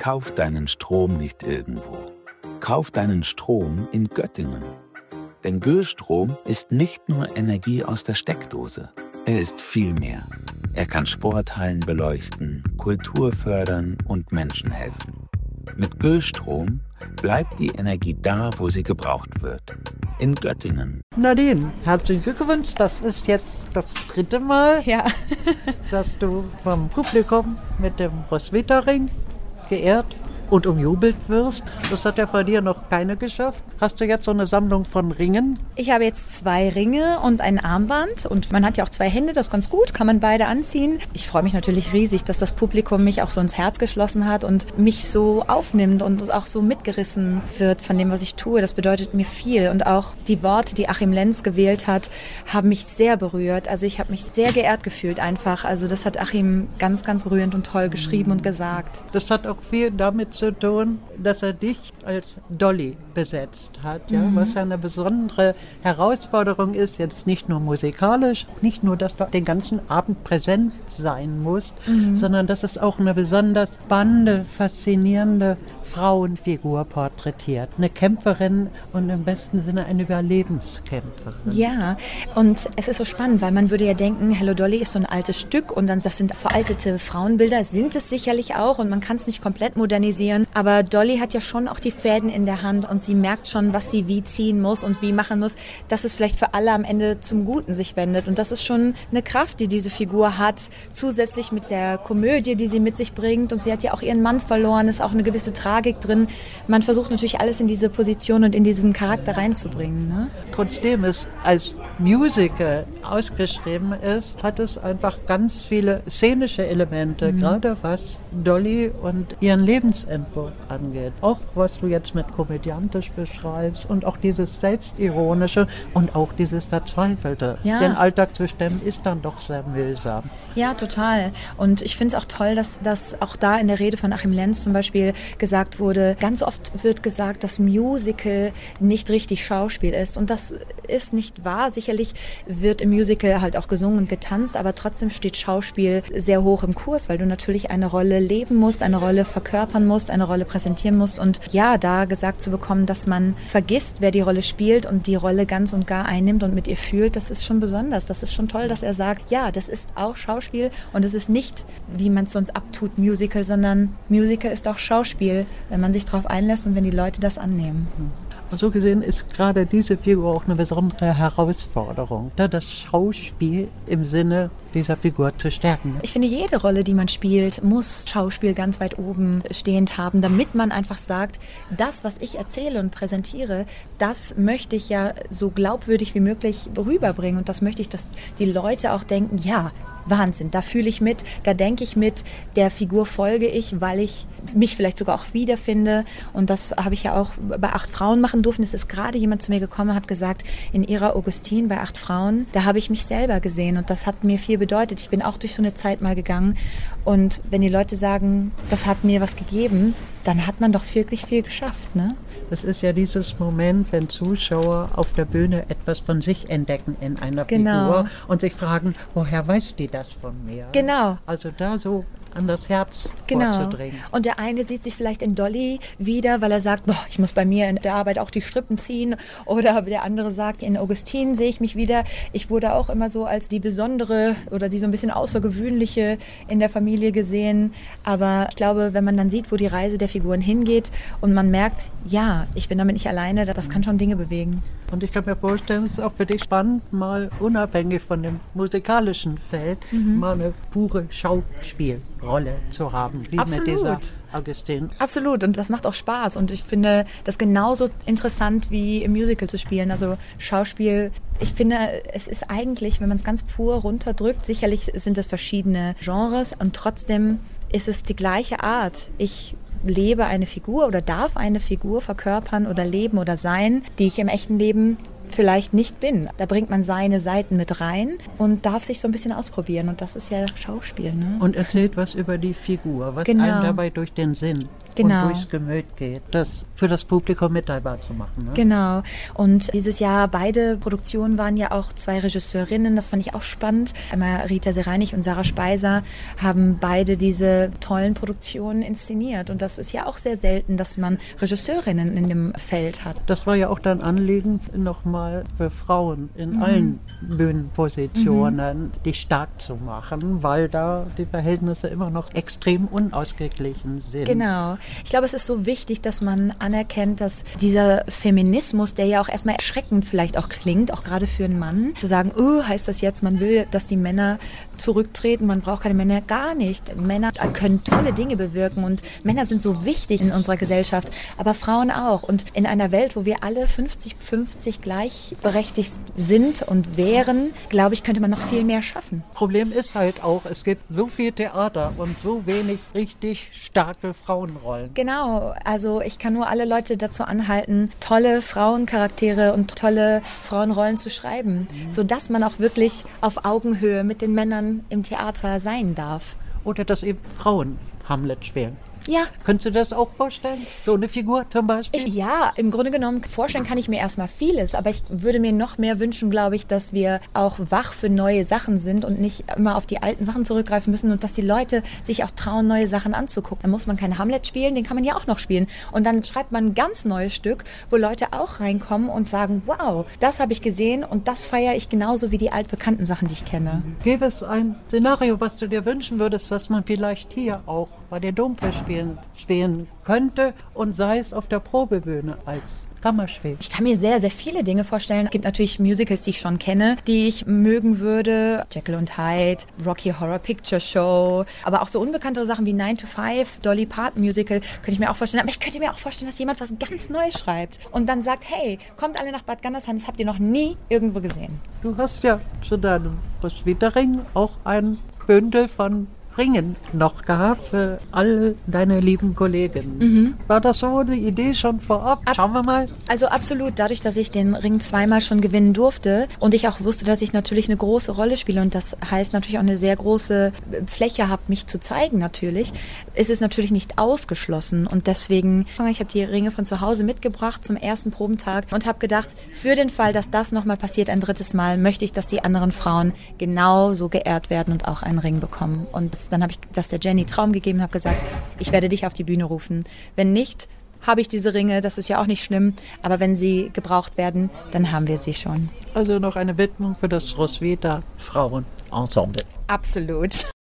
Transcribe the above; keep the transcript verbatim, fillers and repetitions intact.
Kauf deinen Strom nicht irgendwo. Kauf deinen Strom in Göttingen. Denn Göstrom ist nicht nur Energie aus der Steckdose. Er ist viel mehr. Er kann Sporthallen beleuchten, Kultur fördern und Menschen helfen. Mit Göstrom bleibt die Energie da, wo sie gebraucht wird. In Göttingen. Nadine, herzlichen Glückwunsch. Das ist jetzt das dritte Mal, ja. dass du vom Publikum mit dem Roswitha-Ring geehrt und umjubelt wirst. Das hat ja vor dir noch keine geschafft. Hast du jetzt so eine Sammlung von Ringen? Ich habe jetzt zwei Ringe und ein Armband und man hat ja auch zwei Hände, das ist ganz gut, kann man beide anziehen. Ich freue mich natürlich riesig, dass das Publikum mich auch so ins Herz geschlossen hat und mich so aufnimmt und auch so mitgerissen wird von dem, was ich tue. Das bedeutet mir viel und auch die Worte, die Achim Lenz gewählt hat, haben mich sehr berührt. Also ich habe mich sehr geehrt gefühlt einfach. Also das hat Achim ganz, ganz berührend und toll geschrieben und gesagt. Das hat auch viel damit zu tun, dass er dich als Dolly besetzt hat, ja? Mhm. Was ja eine besondere Herausforderung ist, jetzt nicht nur musikalisch, nicht nur, dass du den ganzen Abend präsent sein musst, mhm. sondern dass es auch eine besonders spannende, faszinierende Frauenfigur porträtiert. Eine Kämpferin und im besten Sinne eine Überlebenskämpferin. Ja, und es ist so spannend, weil man würde ja denken, Hello Dolly ist so ein altes Stück und dann das sind veraltete Frauenbilder, sind es sicherlich auch und man kann es nicht komplett modernisieren, aber Dolly hat ja schon auch die Fäden in der Hand und sie merkt schon, was sie wie ziehen muss und wie machen muss, dass es vielleicht für alle am Ende zum Guten sich wendet. Und das ist schon eine Kraft, die diese Figur hat, zusätzlich mit der Komödie, die sie mit sich bringt. Und sie hat ja auch ihren Mann verloren, ist auch eine gewisse Tragik drin. Man versucht natürlich alles in diese Position und in diesen Charakter reinzubringen. Ne? Trotzdem es als Musical ausgeschrieben ist, hat es einfach ganz viele szenische Elemente, mhm. gerade was Dolly und ihren Lebensentwurf angeht. Auch was du jetzt mit komödiantisch beschreibst und auch dieses Selbstironische und auch dieses Verzweifelte. Ja. Den Alltag zu stemmen ist dann doch sehr mühsam. Ja, total. Und ich finde es auch toll, dass, dass auch da in der Rede von Achim Lenz zum Beispiel gesagt wurde, ganz oft wird gesagt, dass Musical nicht richtig Schauspiel ist. Und das ist nicht wahr. Sicherlich wird im Musical halt auch gesungen und getanzt, aber trotzdem steht Schauspiel sehr hoch im Kurs, weil du natürlich eine Rolle leben musst, eine Rolle verkörpern musst, eine Rolle präsentieren musst. Und ja, da gesagt zu bekommen, dass man vergisst, wer die Rolle spielt und die Rolle ganz und gar einnimmt und mit ihr fühlt, das ist schon besonders. Das ist schon toll, dass er sagt, ja, das ist auch Schauspiel und es ist nicht, wie man es sonst abtut, Musical, sondern Musical ist auch Schauspiel, wenn man sich darauf einlässt und wenn die Leute das annehmen. So gesehen ist gerade diese Figur auch eine besondere Herausforderung, das Schauspiel im Sinne dieser Figur zu stärken. Ich finde, jede Rolle, die man spielt, muss Schauspiel ganz weit oben stehend haben, damit man einfach sagt, das, was ich erzähle und präsentiere, das möchte ich ja so glaubwürdig wie möglich rüberbringen und das möchte ich, dass die Leute auch denken, ja, Wahnsinn, da fühle ich mit, da denke ich mit, der Figur folge ich, weil ich mich vielleicht sogar auch wiederfinde. Und das habe ich ja auch bei acht Frauen machen dürfen. Es ist gerade jemand zu mir gekommen und hat gesagt, in ihrer Augustin bei acht Frauen, da habe ich mich selber gesehen und das hat mir viel bedeutet. Ich bin auch durch so eine Zeit mal gegangen und wenn die Leute sagen, das hat mir was gegeben, dann hat man doch wirklich viel geschafft, ne? Das ist ja dieses Moment, wenn Zuschauer auf der Bühne etwas von sich entdecken in einer genau. Figur und sich fragen, woher weiß die das von mir? Genau. Also da so an das Herz genau. vorzudringen. Und der eine sieht sich vielleicht in Dolly wieder, weil er sagt, boah, ich muss bei mir in der Arbeit auch die Strippen ziehen. Oder der andere sagt, in Augustin sehe ich mich wieder. Ich wurde auch immer so als die besondere oder die so ein bisschen außergewöhnliche in der Familie gesehen. Aber ich glaube, wenn man dann sieht, wo die Reise der Figuren hingeht und man merkt, ja, ich bin damit nicht alleine, das kann schon Dinge bewegen. Und ich kann mir vorstellen, es ist auch für dich spannend, mal unabhängig von dem musikalischen Feld, mhm. mal eine pure Schauspielrolle zu haben, wie Absolut. mit dieser Augustin. Absolut, und das macht auch Spaß und ich finde das genauso interessant wie im Musical zu spielen, also Schauspiel. Ich finde, es ist eigentlich, wenn man es ganz pur runterdrückt, sicherlich sind es verschiedene Genres und trotzdem ist es die gleiche Art. Ich lebe eine Figur oder darf eine Figur verkörpern oder leben oder sein, die ich im echten Leben vielleicht nicht bin. Da bringt man seine Seiten mit rein und darf sich so ein bisschen ausprobieren und das ist ja Schauspiel. Ne? Und erzählt was über die Figur, was genau. einem dabei durch den Sinn genau. und durchs Gemüt geht, das für das Publikum mitteilbar zu machen. Ne? Genau. Und dieses Jahr, beide Produktionen waren ja auch zwei Regisseurinnen, das fand ich auch spannend. Einmal Rita Sereinig und Sarah Speiser haben beide diese tollen Produktionen inszeniert. Und das ist ja auch sehr selten, dass man Regisseurinnen in dem Feld hat. Das war ja auch dein Anliegen, nochmal für Frauen in mhm. allen Bühnenpositionen mhm. dich stark zu machen, weil da die Verhältnisse immer noch extrem unausgeglichen sind. Genau. Ich glaube, es ist so wichtig, dass man anerkennt, dass dieser Feminismus, der ja auch erstmal erschreckend vielleicht auch klingt, auch gerade für einen Mann, zu sagen, oh, heißt das jetzt, man will, dass die Männer zurücktreten, man braucht keine Männer, gar nicht. Männer können tolle Dinge bewirken und Männer sind so wichtig in unserer Gesellschaft, aber Frauen auch. Und in einer Welt, wo wir alle fünfzig fünfzig gleichberechtigt sind und wären, glaube ich, könnte man noch viel mehr schaffen. Problem ist halt auch, es gibt so viel Theater und so wenig richtig starke Frauenrollen. Genau, also ich kann nur alle Leute dazu anhalten, tolle Frauencharaktere und tolle Frauenrollen zu schreiben, mhm. sodass man auch wirklich auf Augenhöhe mit den Männern im Theater sein darf. Oder dass eben Frauen Hamlet spielen. Ja. Könntest du das auch vorstellen? So eine Figur zum Beispiel? Ich, ja, im Grunde genommen vorstellen kann ich mir erstmal vieles, aber ich würde mir noch mehr wünschen, glaube ich, dass wir auch wach für neue Sachen sind und nicht immer auf die alten Sachen zurückgreifen müssen und dass die Leute sich auch trauen, neue Sachen anzugucken. Dann muss man kein Hamlet spielen, den kann man ja auch noch spielen. Und dann schreibt man ein ganz neues Stück, wo Leute auch reinkommen und sagen, wow, das habe ich gesehen und das feiere ich genauso wie die altbekannten Sachen, die ich kenne. Gäbe es ein Szenario, was du dir wünschen würdest, was man vielleicht hier auch bei den Domfestspielen spielen könnte und sei es auf der Probebühne als Kammerspiel. Ich kann mir sehr, sehr viele Dinge vorstellen. Es gibt natürlich Musicals, die ich schon kenne, die ich mögen würde. Jekyll und Hyde, Rocky Horror Picture Show, aber auch so unbekanntere Sachen wie nine to five, Dolly Parton Musical, könnte ich mir auch vorstellen. Aber ich könnte mir auch vorstellen, dass jemand was ganz Neues schreibt und dann sagt, hey, kommt alle nach Bad Gandersheim, das habt ihr noch nie irgendwo gesehen. Du hast ja zu deinem Roswitha-Ring auch ein Bündel von Ringen noch gehabt für alle deine lieben Kolleginnen. Mhm. War das so eine Idee schon vorab? Abs- Schauen wir mal. Also absolut, dadurch, dass ich den Ring zweimal schon gewinnen durfte und ich auch wusste, dass ich natürlich eine große Rolle spiele und das heißt natürlich auch eine sehr große Fläche habe, mich zu zeigen natürlich, ist es natürlich nicht ausgeschlossen und deswegen, ich habe die Ringe von zu Hause mitgebracht zum ersten Probentag und habe gedacht, für den Fall, dass das nochmal passiert ein drittes Mal, möchte ich, dass die anderen Frauen genauso geehrt werden und auch einen Ring bekommen. Und das Dann habe ich das der Jenny Traum gegeben und habe gesagt, ich werde dich auf die Bühne rufen. Wenn nicht, habe ich diese Ringe, das ist ja auch nicht schlimm, aber wenn sie gebraucht werden, dann haben wir sie schon. Also noch eine Widmung für das Roswitha Frauenensemble. Absolut.